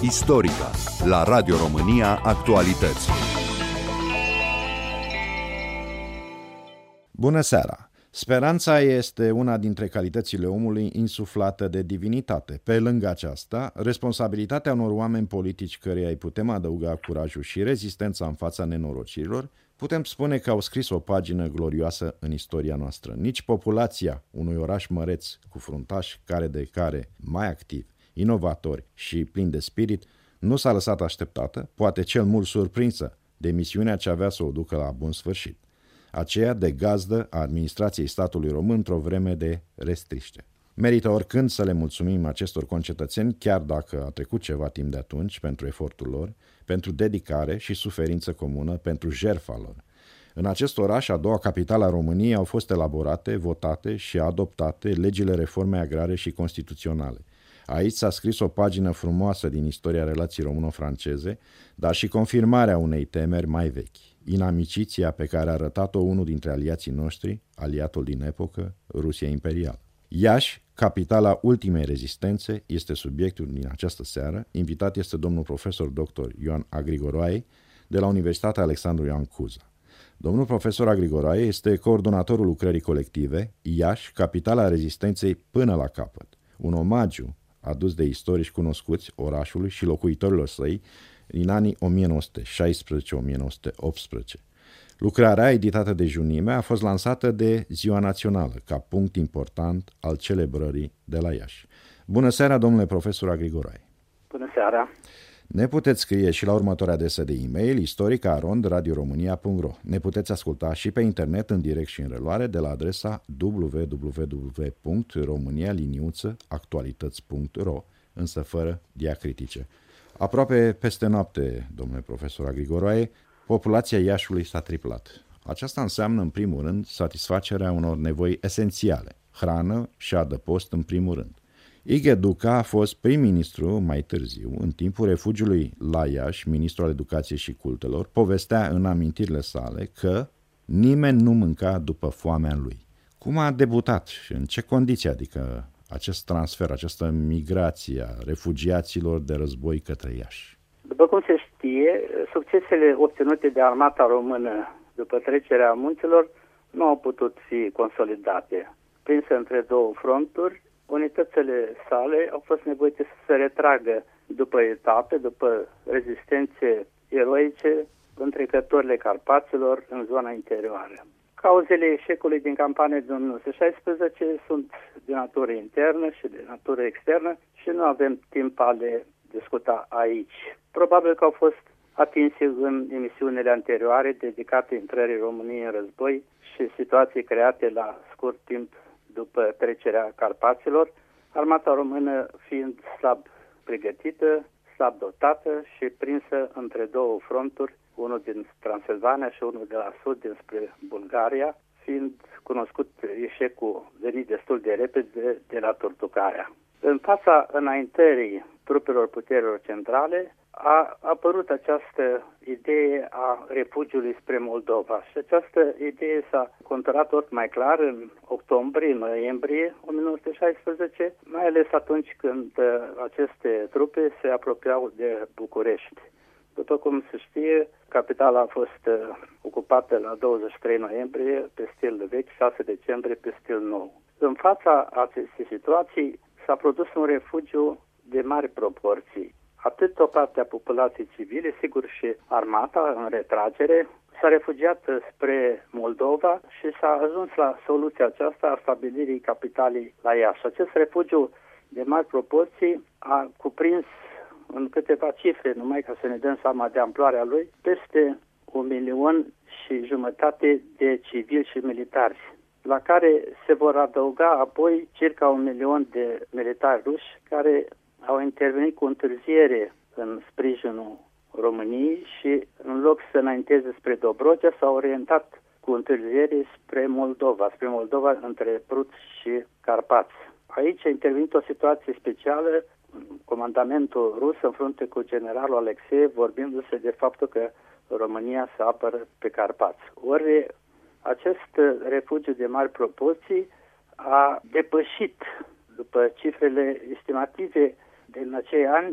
Istorica la Radio România Actualități. Bună seara! Speranța este una dintre calitățile omului insuflată de divinitate. Pe lângă aceasta, responsabilitatea unor oameni politici căreia îi putem adăuga curajul și rezistența în fața nenorocirilor, putem spune că au scris o pagină glorioasă în istoria noastră. Nici populația unui oraș măreț cu fruntași care de care mai activ, inovatori și plini de spirit, nu s-a lăsat așteptată, poate cel mult surprinsă de misiunea ce avea să o ducă la bun sfârșit, aceea de gazdă a administrației statului român într-o vreme de restriște. Merită oricând să le mulțumim acestor concetățeni, chiar dacă a trecut ceva timp de atunci, pentru efortul lor, pentru dedicare și suferință comună, pentru jertfa lor. În acest oraș, a doua capitală a României, au fost elaborate, votate și adoptate legile reformei agrare și constituționale. Aici s-a scris o pagină frumoasă din istoria relației româno-franceze, dar și confirmarea unei temeri mai vechi, inamiciția pe care a arătat-o unul dintre aliații noștri, aliatul din epocă, Rusia imperială. Iași, capitala ultimei rezistențe, este subiectul din această seară. Invitat este domnul profesor dr. Ioan Agrigoroae de la Universitatea Alexandru Ioan Cuza. Domnul profesor Agrigoroae este coordonatorul lucrării colective Iași, capitala rezistenței până la capăt. Un omagiu adus de istorici cunoscuți orașului și locuitorilor săi din anii 1916-1918. Lucrarea, editată de Junime, a fost lansată de Ziua Națională, ca punct important al celebrării de la Iași. Bună seara, domnule profesor Agrigoroae! Bună seara! Ne puteți scrie și la următoarea adresă de e-mail istorica@radioromania.ro. Ne puteți asculta și pe internet în direct și în reluare de la adresa www.romanialiniuță.actualități.ro, însă fără diacritice. Aproape peste noapte, domnule profesor Agrigoroae, populația Iașiului s-a triplat. Aceasta înseamnă, în primul rând, satisfacerea unor nevoi esențiale, hrană și adăpost în primul rând. Ighe Duca a fost prim-ministru mai târziu, în timpul refugiului la Iași, ministru al educației și cultelor, povestea în amintirile sale că nimeni nu mânca după foamea lui. Cum a debutat și în ce condiții, adică acest transfer, această migrație a refugiaților de război către Iași? După cum se știe, succesele obținute de armata română după trecerea munților nu au putut fi consolidate. Prinse între două fronturi, unitățile sale au fost nevoite să se retragă după etape, după rezistențe eroice în trecătorile Carpaților în zona interioară. Cauzele eșecului din campania din 1916 sunt de natură internă și de natură externă și nu avem timp a le discuta aici. Probabil că au fost atinse în emisiunile anterioare dedicate intrării României în război și situații create la scurt timp după trecerea Carpaților, armata română fiind slab pregătită, slab dotată și prinsă între două fronturi, unul din Transilvania și unul de la sud dinspre Bulgaria, fiind cunoscut eșecul venit destul de repede de la Turtucarea. În fața înaintării trupelor puterilor centrale a apărut această idee a refugiului spre Moldova și această idee s-a conturat tot mai clar în octombrie-noiembrie 1916, mai ales atunci când aceste trupe se apropiau de București. După cum se știe, capitala a fost ocupată la 23 noiembrie pe stil vechi, 6 decembrie pe stil nou. În fața acestei situații s-a produs un refugiu de mari proporții. Atât o parte a populației civile, sigur și armata în retragere, s-a refugiat spre Moldova și s-a ajuns la soluția aceasta a stabilirii capitalei la Iași. Acest refugiu de mari proporții a cuprins în câteva cifre, numai ca să ne dăm seama de amploarea lui, peste 1,5 milion de civili și militari, la care se vor adăuga apoi circa 1 milion de militari ruși care au intervenit cu întârziere în sprijinul României și în loc să înainteze spre Dobrogea s-au orientat cu întârziere spre Moldova între Prut și Carpați. Aici a intervenit o situație specială, comandamentul rus în frunte cu generalul Alexeev, vorbindu-se de faptul că România se apără pe Carpați. Ori acest refugiu de mari proporții a depășit, după cifrele estimative din acei ani,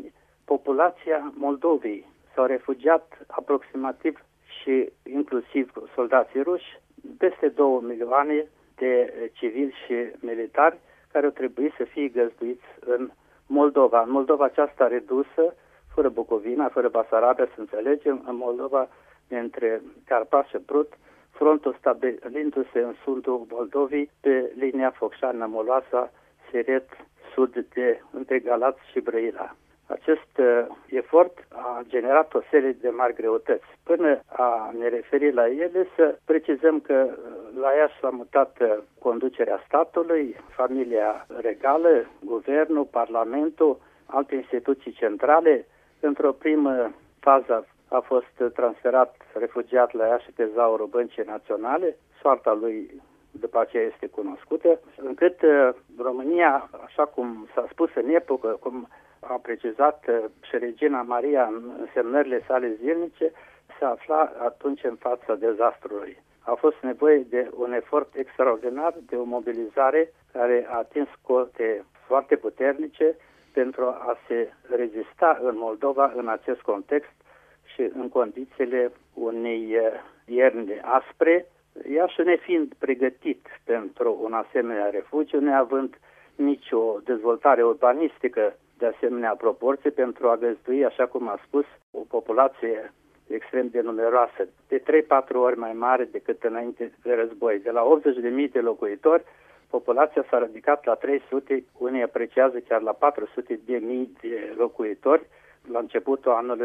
populația Moldovei. S-au refugiat aproximativ și inclusiv soldații ruși, peste 2 milioane de civili și militari care au trebuit să fie găzduiți în Moldova. În Moldova aceasta redusă, fără Bucovina, fără Basarabia, să înțelegem, în Moldova, între Carpați și Prut, frontul stabilindu-se în sudul Moldovei pe linia Focșani-Moloasa, Siret, sud de între Galați și Brăila. Acest efort a generat o serie de mari greutăți. Până a ne referi la ele, să precizăm că la Iași s-a mutat conducerea statului, familia regală, guvernul, parlamentul, alte instituții centrale. Într-o primă fază a fost transferat refugiat la Iași tezaurul Băncii Naționale. Soarta lui după aceea este cunoscută, încât România, așa cum s-a spus în epocă, cum a precizat și Regina Maria în semnările sale zilnice, se afla atunci în fața dezastrului. A fost nevoie de un efort extraordinar, de o mobilizare care a atins cote foarte puternice pentru a se rezista în Moldova în acest context și în condițiile unei ierni aspre, Iași nefiind pregătit pentru un asemenea refugiu, neavând nicio dezvoltare urbanistică de asemenea proporție pentru a găzdui, așa cum a spus, o populație extrem de numeroasă, de 3-4 ori mai mare decât înainte de război. De la 80.000 de locuitori, populația s-a ridicat la 300, unii apreciază chiar la 400.000 de locuitori la începutul anului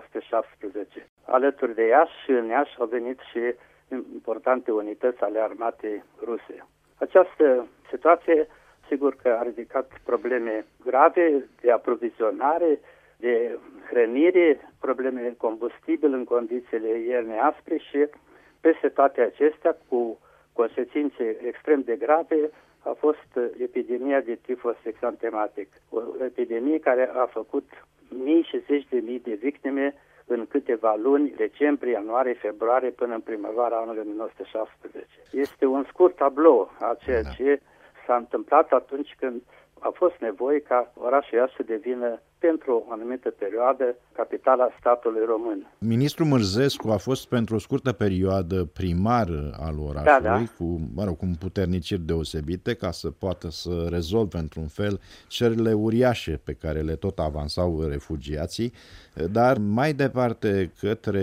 1917. Alături de Iași și în Iași au venit și importante unități ale armatei ruse. Această situație, sigur că a ridicat probleme grave de aprovizionare, de hrănire, probleme de combustibil în condițiile ierne aspre și peste toate acestea, cu consecințe extrem de grave, a fost epidemia de tifos exantematic. O epidemie care a făcut mii și zeci de mii de victime în câteva luni, decembrie, ianuarie, februarie, până în primăvara anului 1917. Este un scurt tablou a ceea ce s-a întâmplat atunci când a fost nevoie ca orașul Iași să devină, pentru o anumită perioadă, capitala statului român. Ministrul Mârzescu a fost pentru o scurtă perioadă primar al orașului, cu puterniciri deosebite, ca să poată să rezolve într-un fel cererile uriașe pe care le tot avansau refugiații, dar mai departe, către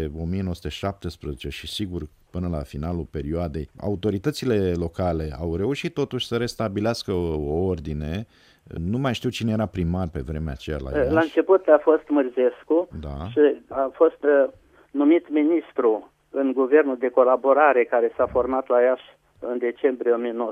1917 și sigur până la finalul perioadei, autoritățile locale au reușit totuși să restabilească o ordine. Nu mai știu cine era primar pe vremea aceea la Iași. La început a fost Mârzescu și a fost numit ministru în guvernul de colaborare care s-a format la Iași în decembrie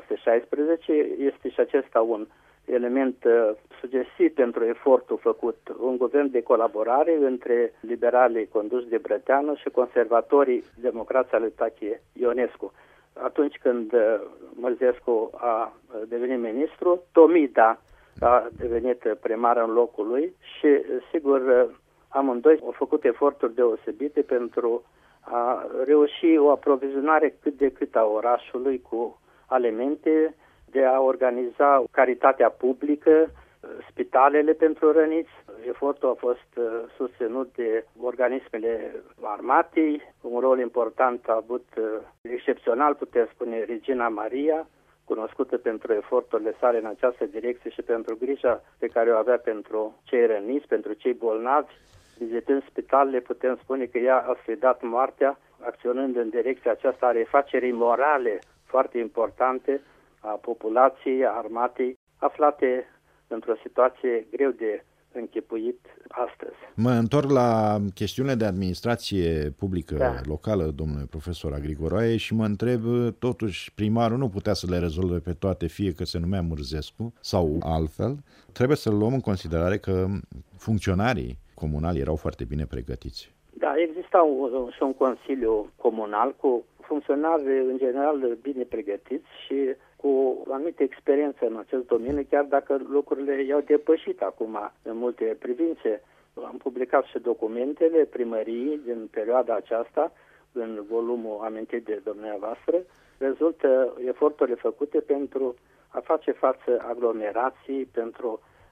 1916. Este și acesta un element sugestiv pentru efortul făcut. Un guvern de colaborare între liberalii conduși de Brăteanu și conservatorii democrați al lui Tache Ionescu. Atunci când Mârzescu a devenit ministru, Tomida a devenit primar în locul lui și, sigur, amândoi au făcut eforturi deosebite pentru a reuși o aprovizionare cât de cât a orașului cu alimente, de a organiza caritatea publică, spitalele pentru răniți. Efortul a fost susținut de organismele armatei. Un rol important a avut, excepțional, putem spune, Regina Maria, cunoscută pentru eforturile sale în această direcție și pentru grija pe care o avea pentru cei răniți, pentru cei bolnavi. Vizitând spitalele, putem spune că ea a sfidat moartea, acționând în direcția aceasta a refacerii morale foarte importante a populației, a armatei, aflate într-o situație greu de închipuit astăzi. Mă întorc la chestiunile de administrație publică locală, domnule profesor Agrigoroae, și mă întreb, totuși, primarul nu putea să le rezolve pe toate, fie că se numea Mârzescu sau altfel. Trebuie să luăm în considerare că funcționarii comunali erau foarte bine pregătiți. Da, exista și un consiliu comunal cu funcționari, în general, bine pregătiți și cu o anumită experiență în acest domeniu, chiar dacă lucrurile i-au depășit acum în multe privințe. Am publicat și documentele primăriei din perioada aceasta, în volumul amintit de dumneavoastră. Rezultă eforturile făcute pentru a face față aglomerații, pentru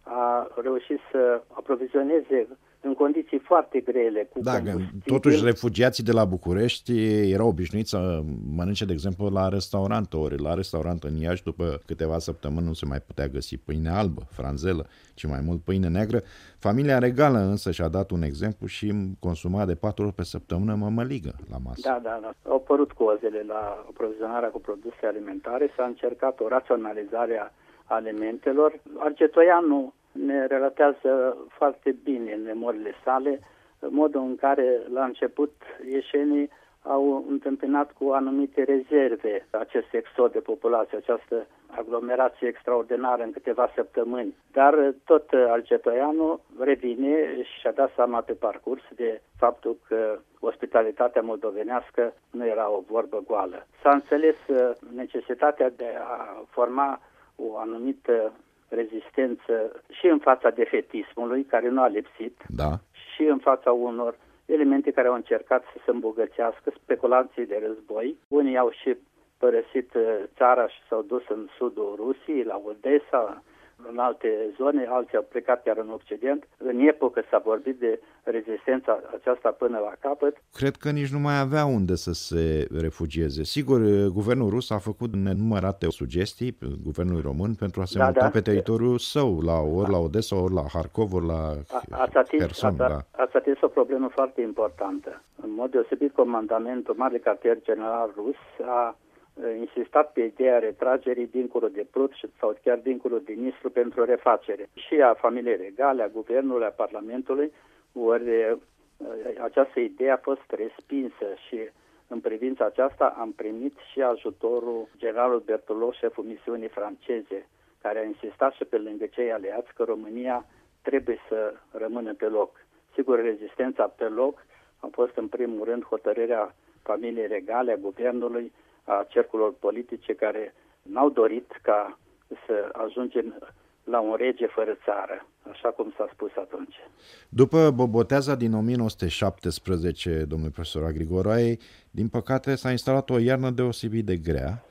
a reușit să aprovizioneze în condiții foarte grele cu combustibil. Totuși refugiații de la București erau obișnuiți să mănânce, de exemplu, la restaurant. Ori la restaurant în Iași, după câteva săptămâni, nu se mai putea găsi pâine albă, franzelă, ci mai mult pâine neagră. Familia Regală însă și-a dat un exemplu și consuma de 4 ori pe săptămână mămăligă la masă. Da. Au apărut cozele la aprovizionarea cu produse alimentare, s-a încercat o raționalizare a alimentelor. Argetoianu ne relatează foarte bine în memoriile sale modul în care la început ieșenii au întâmpinat cu anumite rezerve acest exod de populație, această aglomerație extraordinară în câteva săptămâni. Dar tot Argetoianu revine și și-a dat seama pe parcurs de faptul că ospitalitatea moldovenească nu era o vorbă goală. S-a înțeles necesitatea de a forma o anumită rezistență și în fața defetismului, care nu a lipsit, și în fața unor elemente care au încercat să se îmbogățească, speculanții de război. Unii au și părăsit țara și s-au dus în sudul Rusiei, la Odessa, în alte zone, alții au plecat chiar în Occident. În epocă s-a vorbit de rezistența aceasta până la capăt. Cred că nici nu mai avea unde să se refugieze. Sigur, guvernul rus a făcut nenumărate sugestii guvernului român pentru a se muta pe teritoriul său, ori la Odessa, ori la Harkov, ori la Kherson. Ați atins o problemă foarte importantă. În mod deosebit, comandamentul Mare Cartier General rus a insistat pe ideea retragerii dincolo de Prut sau chiar dincolo de Nistru pentru refacere. Și a familiei regale, a guvernului, a Parlamentului, ori această idee a fost respinsă și în privința aceasta am primit și ajutorul generalul Berthelot, șeful misiunii franceze, care a insistat și pe lângă cei aliați că România trebuie să rămână pe loc. Sigur, rezistența pe loc a fost în primul rând hotărârea familiei regale, a guvernului, a cercurilor politice care n-au dorit ca să ajungem la un rege fără țară, așa cum s-a spus atunci. După boboteaza din 1917, domnule profesor Grigoraie, din păcate s-a instalat o iarnă deosebit de grea,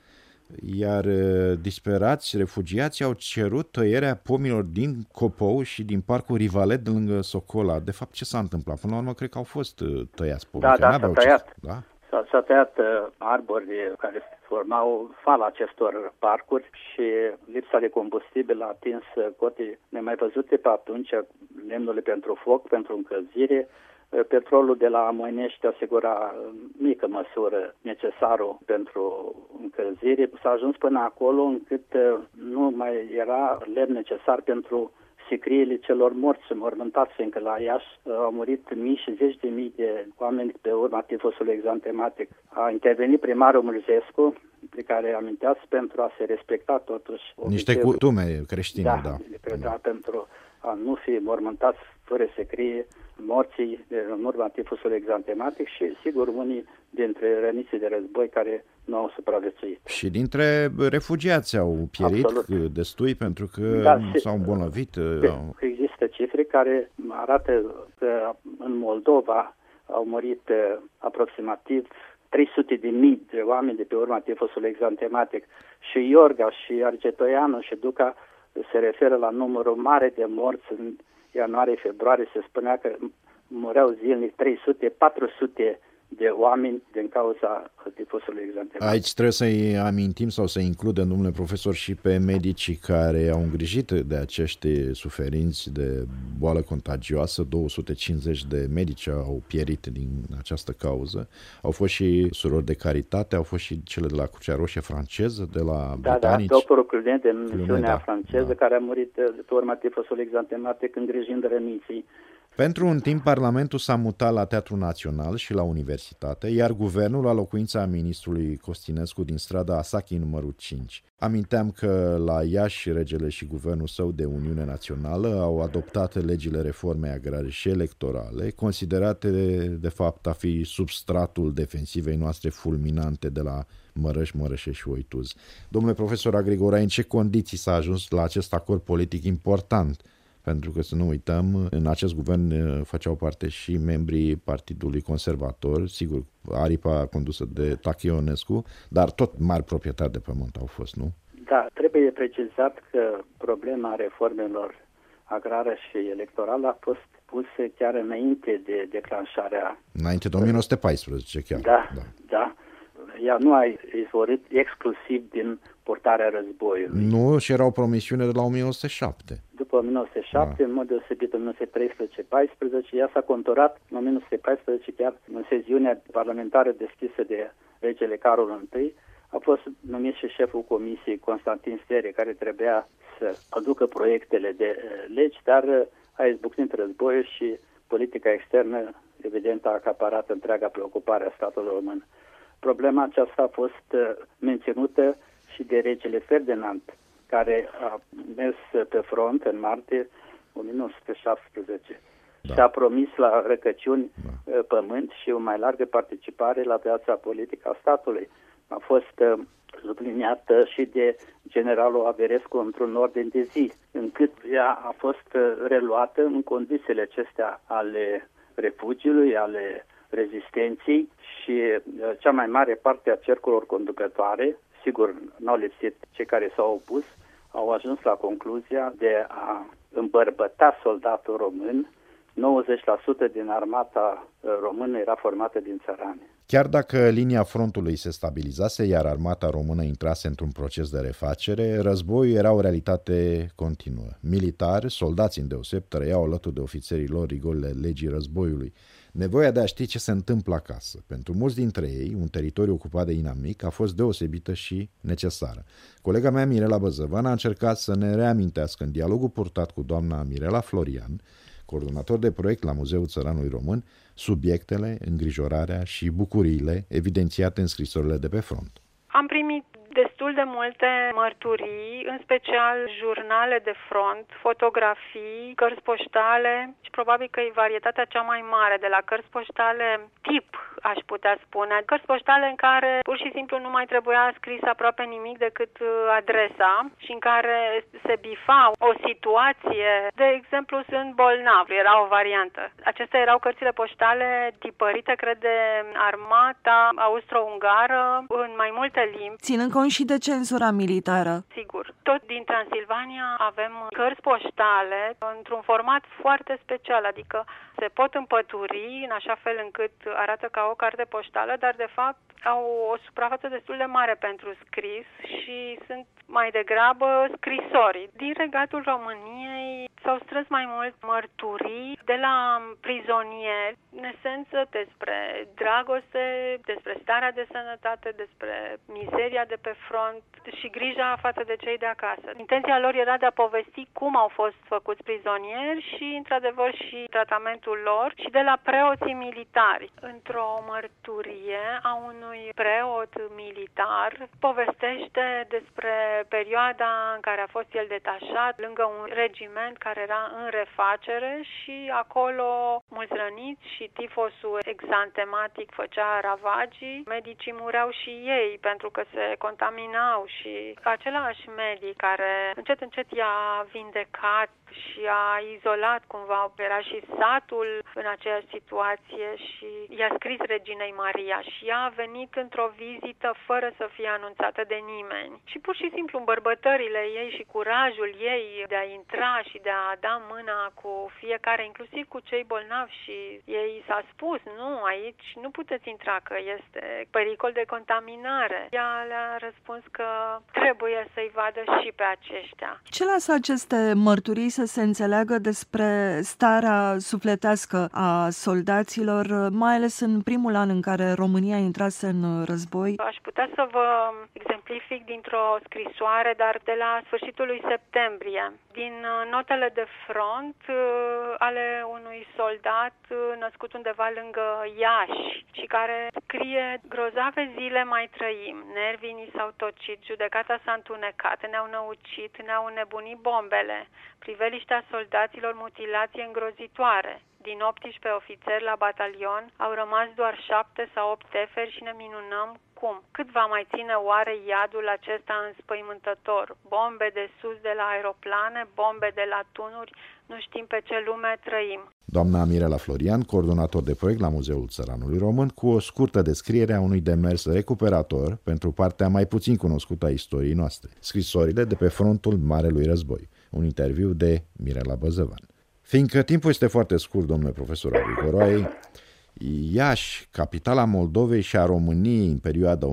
iar disperați refugiații au cerut tăierea pomilor din Copou și din parcul Rivalet de lângă Socola. De fapt, ce s-a întâmplat? Până la urmă, cred că au fost tăiați pomii. S-a tăiat. S-a tăiat arbori care formau fala acestor parcuri și lipsa de combustibil a atins cote nemai văzute pe atunci, lemnul pentru foc, pentru încălzire. Petrolul de la Moinești asigura în mică măsură necesarul pentru încălzire. S-a ajuns până acolo încât nu mai era lemn necesar pentru sicriile celor morți și mormântați, fiindcă la Iași au murit mii și zeci de mii de oameni pe urma tifusului exantematic. A intervenit primarul Mârzescu, de care aminteați, pentru a se respecta totuși niște cutume creștine, da, pentru a nu fi mormântați fără secrie morții în urma tifusului exantematic și, sigur, unii dintre răniții de război care nu au supraviețuit. Și dintre refugiați au pierit destui pentru că s-au îmbolnăvit. Există cifre care arată că în Moldova au murit aproximativ 300.000 de oameni de pe urma tifusului exantematic. Și Iorga și Argetoianu și Duca se referă la numărul mare de morți în ianuarie-februarie. Se spunea că mureau zilnic 300-400 de oameni din cauza tifusului exantematic. Aici trebuie să-i amintim sau să includem, domnule profesor, și pe medicii care au îngrijit de acești suferinți de boală contagioasă. 250 de medici au pierit din această cauză. Au fost și surori de caritate, au fost și cele de la Crucea Roșie franceză, de la britanici. Doctorul Clunet din misiunea franceză, care a murit de pe urma tifusului exantematic îngrijind răniții. Pentru un timp, Parlamentul s-a mutat la Teatrul Național și la Universitate, iar guvernul la locuința ministrului Costinescu din strada Asachi numărul 5. Aminteam că la Iași regele și guvernul său de Uniune Națională au adoptat legile reformei agrare și electorale, considerate de fapt a fi substratul defensivei noastre fulminante de la Mărăș, Mărășești și Oituz. Domnule profesor Grigoraie, în ce condiții s-a ajuns la acest acord politic important? Pentru că, să nu uităm, în acest guvern făceau parte și membrii Partidului Conservator, sigur, aripa condusă de Tache Ionescu, dar tot mari proprietari de pământ au fost, nu? Da, trebuie precizat că problema reformelor agrară și electorală a fost pusă chiar înainte de declanșarea... Înainte de 1914 chiar. Da. Ea nu a izvorât exclusiv din purtarea războiului. Nu, și era o promisiune de la 1907. După 1907, în mod deosebit 1913-14, ea s-a conturat în 1914 chiar în sesiunea parlamentară deschisă de regele Carol I. A fost numit și șeful comisiei Constantin Stere, care trebuia să aducă proiectele de legi, dar a izbucnit războiul și politica externă, evident, a acaparat întreaga preocupare a statului român. Problema aceasta a fost menținută și de regele Ferdinand, care a mers pe front în martie 1917 și a promis la răcăciuni pământ și o mai largă participare la viața politică a statului. A fost subliniată și de generalul Averescu într-un ordin de zi, încât ea a fost reluată în condițiile acestea ale refugiului, ale rezistenței și cea mai mare parte a cercurilor conducătoare, sigur n-au lipsit cei care s-au opus, au ajuns la concluzia de a îmbărbăta soldatul român. 90% din armata română era formată din țărani. Chiar dacă linia frontului se stabilizase, iar armata română intrase într-un proces de refacere, războiul era o realitate continuă. Militari, soldați îndeoseb, trăiau alături de ofițerii lor rigorile legii războiului. Nevoia de a ști ce se întâmplă acasă. Pentru mulți dintre ei, un teritoriu ocupat de inamic a fost deosebită și necesară. Colega mea, Mirela Băzăvan, a încercat să ne reamintească în dialogul purtat cu doamna Mirela Florian, coordonator de proiect la Muzeul Țăranului Român, subiectele, îngrijorarea și bucuriile evidențiate în scrisorile de pe front. Am primit destul de multe mărturii, în special jurnale de front, fotografii, cărți poștale și probabil că e varietatea cea mai mare, de la cărți poștale tip, aș putea spune, cărți poștale în care pur și simplu nu mai trebuia scris aproape nimic decât adresa și în care se bifa o situație, de exemplu sunt bolnav, era o variantă. Acestea erau cărțile poștale tipărite, cred, de armata austro-ungară în mai multe limbi. Ținând cont și de cenzura militară. Sigur. Tot din Transilvania avem cărți poștale într-un format foarte special, adică se pot împături în așa fel încât arată ca o carte poștală, dar de fapt au o suprafață destul de mare pentru scris și sunt mai degrabă scrisori. Din regatul României s-au strâns mai mult mărturii de la prizonieri, în esență despre dragoste, despre starea de sănătate, despre mizeria de pe front și grija față de cei de acasă. Intenția lor era de a povesti cum au fost făcuți prizonieri și, într-adevăr, și tratamentul lor și de la preoții militari. Într-o mărturie a unui preot militar povestește despre perioada în care a fost el detașat lângă un regiment care era în refacere și acolo mulți răniți și tifosul exantematic făcea ravagii. Medicii mureau și ei pentru că se contaminau și același medic care încet i-a vindecat și a izolat cumva, era și satul în aceeași situație și i-a scris reginei Maria și ea a venit într-o vizită fără să fie anunțată de nimeni. Și pur și simplu îmbărbătările ei și curajul ei de a intra și de a da mâna cu fiecare, inclusiv cu cei bolnavi și ei s-a spus, nu, aici nu puteți intra că este pericol de contaminare. Ea le-a răspuns că trebuie să-i vadă și pe aceștia. Ce lasă aceste mărturii să se înțeleagă despre starea sufletească a soldaților, mai ales în primul an în care România intrase în război? Aș putea să vă exemplific dintr-o scrisoare, dar de la sfârșitul lui septembrie, din notele de front ale unui soldat născut undeva lângă Iași și care scrie: grozave zile mai trăim, nervii ni s-au tocit, judecata s-a întunecat, ne-au năucit, ne-au înnebunit bombele, priveliștea soldaților, mutilație îngrozitoare. Din 18 ofițeri la batalion au rămas doar 7 sau 8 teferi și ne minunăm cum. Cât va mai ține oare iadul acesta înspăimântător? Bombe de sus de la aeroplane, bombe de la tunuri, nu știm pe ce lume trăim. Doamna Mirela Florian, coordonator de proiect la Muzeul Țăranului Român, cu o scurtă descriere a unui demers recuperator pentru partea mai puțin cunoscută a istoriei noastre, scrisorile de pe frontul Marelui Război. un interviu de Mirela Băzăvan. Fiindcă timpul este foarte scurt, domnule profesor Agrigoroae, Iași, capitala Moldovei și a României în perioada 1916-1918,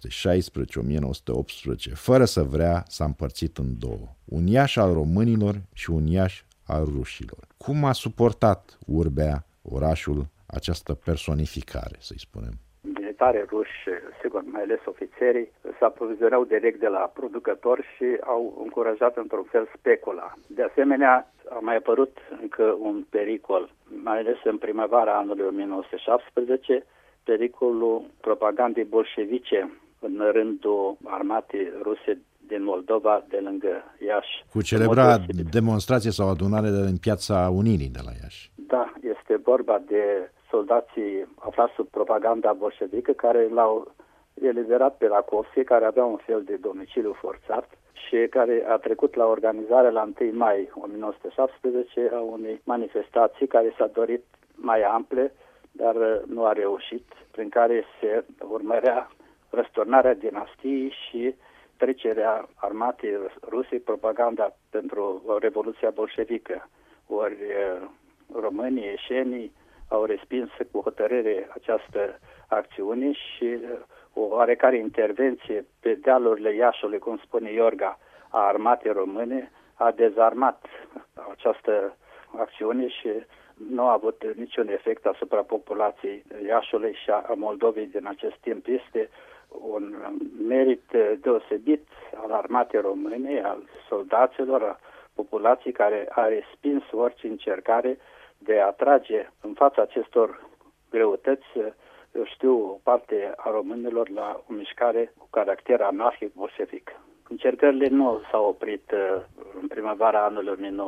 fără să vrea, s-a împărțit în două. Un Iași al românilor și un Iași al rușilor. Cum a suportat Urbea, orașul, această personificare, să-i spunem? Militari ruși, sigur, mai ales ofițerii, se aprovizionau direct de la producători și au încurajat într-un fel specula. De asemenea, a mai apărut încă un pericol, mai ales în primăvara anului 1917, pericolul propagandei bolșevice în rândul armatei ruse din Moldova, de lângă Iași. Cu celebra demonstrație sau adunare în Piața Unirii de la Iași. Da, este vorba de soldații aflați sub propaganda bolșevică care l-au eliberat pe Rakovski, care avea un fel de domiciliu forțat și care a trecut la organizare la 1 mai 1917 a unei manifestații care s-a dorit mai ample, dar nu a reușit, prin care se urmărea răsturnarea dinastiei și trecerea armatei ruse, propaganda pentru Revoluția bolșevică. Ori românii, ieșenii au respins cu hotărâre această acțiune și o oarecare intervenție pe dealurile Iașului, cum spune Iorga, a armatei române, a dezarmat această acțiune și nu a avut niciun efect asupra populației Iașului și a Moldovei din acest timp. Este un merit deosebit al armatei române, al soldaților, a populației care a respins orice încercare de a trage în fața acestor greutăți, eu știu, o parte a românilor la o mișcare cu caracter anarhic bolșevic. Încercările nu s-au oprit în primăvara anului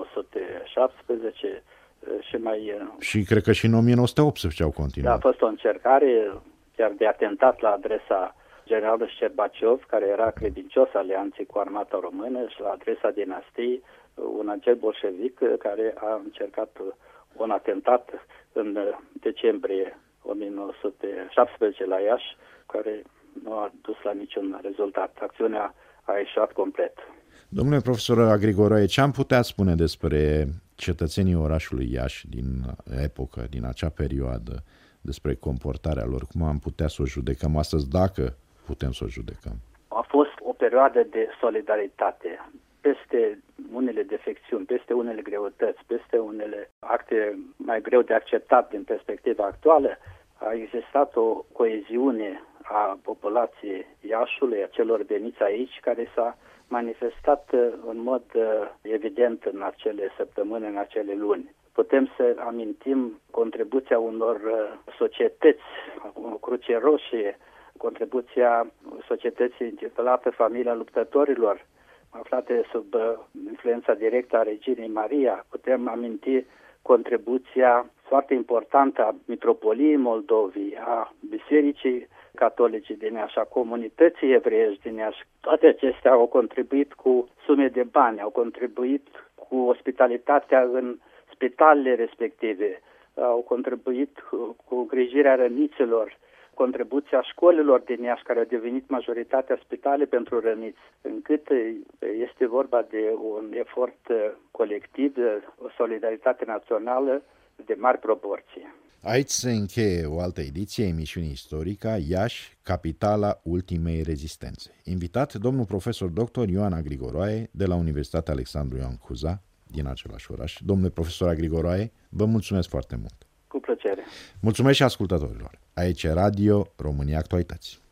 1917 și mai... Și cred că și în 1918 au continuat. Da, a fost o încercare chiar de atentat la adresa generalului Șerbaciov, care era credincios alianței cu armata română, și la adresa dinastiei, un agent bolșevic care a încercat un atentat în decembrie 1917 la Iași, care nu a dus la niciun rezultat. Acțiunea a ieșuat complet. Domnule profesor Agrigoroae, ce am putea spune despre cetățenii orașului Iași din epocă, din acea perioadă, despre comportarea lor? Cum am putea să o judecăm astăzi, dacă putem să o judecăm? A fost o perioadă de solidaritate. Peste unele defecțiuni, peste unele greutăți, peste unele acte mai greu de acceptat din perspectiva actuală, a existat o coeziune a populației Iașului, a celor veniți aici, care s-a manifestat în mod evident în acele săptămâni, în acele luni. Putem să amintim contribuția unor societăți, o Cruce Roșie, contribuția societății intitulată Familia Luptătorilor, aflate sub influența directă a reginei Maria. Putem aminti contribuția foarte importantă a Mitropoliei Moldovei, a Bisericii Catolice din Iași, a comunității evreiești din Iași. Toate acestea au contribuit cu sume de bani, au contribuit cu ospitalitatea în spitalele respective, au contribuit cu îngrijirea răniților, contribuția școlilor din Iași, care au devenit majoritatea spitale pentru răniți, încât este vorba de un efort colectiv, o solidaritate națională de mari proporții. Aici se încheie o altă ediție a emisiunii Istorica, Iași, capitala ultimei rezistențe. Invitat domnul profesor dr. Ioan Agrigoroae de la Universitatea Alexandru Ioan Cuza din același oraș. Domnule profesor Agrigoroae, vă mulțumesc foarte mult. Cu plăcere. Mulțumesc și ascultătorilor. Aici Radio România Actualități.